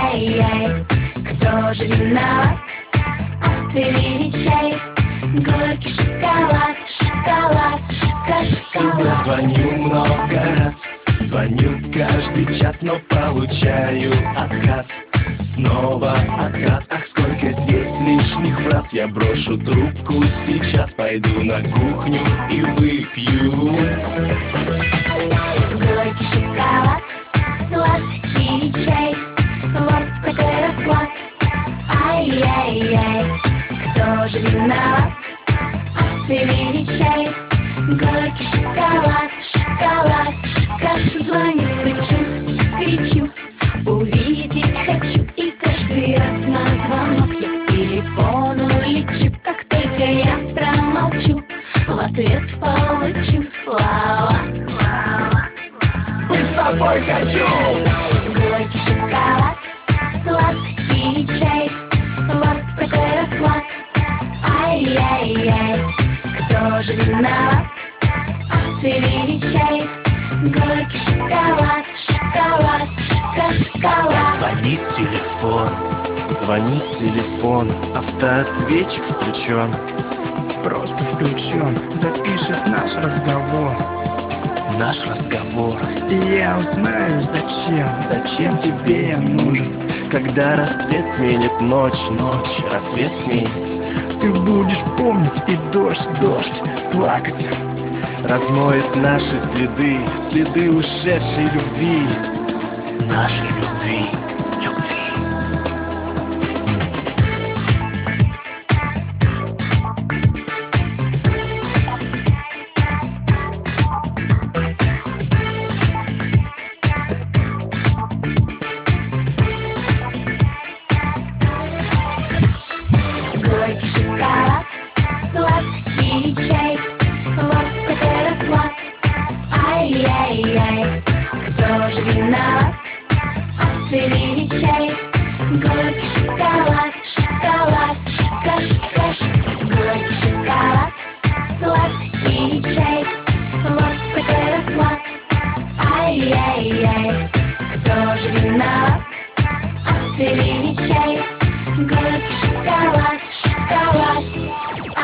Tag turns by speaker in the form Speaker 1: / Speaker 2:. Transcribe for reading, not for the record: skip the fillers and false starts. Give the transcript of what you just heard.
Speaker 1: Ай-яй-яй, кто же виноват? Отцвели чай, горький шоколад, шоколад,
Speaker 2: Сюда
Speaker 1: шоколад.
Speaker 2: звоню много раз, звоню каждый час, но получаю отказ. Снова отказ, ах, сколько здесь лишних фраз. Я брошу трубку сейчас, пойду на кухню и выпью.
Speaker 1: Горький шоколад, сладкий чай, вот такой расклад. Ай-яй-яй, кто же виноват? Отцвели чай, горький шоколад, шоколад, шоколад. Звоню, стучу, кричу, увидеть хочу. И каждый раз на звонок я к телефону лечу. Как только я промолчу, в ответ получу слова.
Speaker 2: Быть с тобой хочу!
Speaker 1: Горький шоколад, сладкий чай, вот такой расклад. Ай-яй-яй, кто же виноват? Отцвели чай, горький шоколад, шоколад, шоколад.
Speaker 2: Звонит телефон, автоответчик включен.
Speaker 3: Просто включен, запишет наш разговор.
Speaker 2: Наш разговор,
Speaker 3: И я узнаю, зачем тебе я нужен.
Speaker 2: когда рассвет сменит ночь, рассвет сменит.
Speaker 3: Ты будешь помнить и дождь плакать.
Speaker 2: Размоет наши следы, следы ушедшей любви. Нашей любви.
Speaker 1: Горький шоколад, сладкий чай, вот такой расклад. Ай-яй-яй, кто же виноват? Отцвели чай, горький шоколад,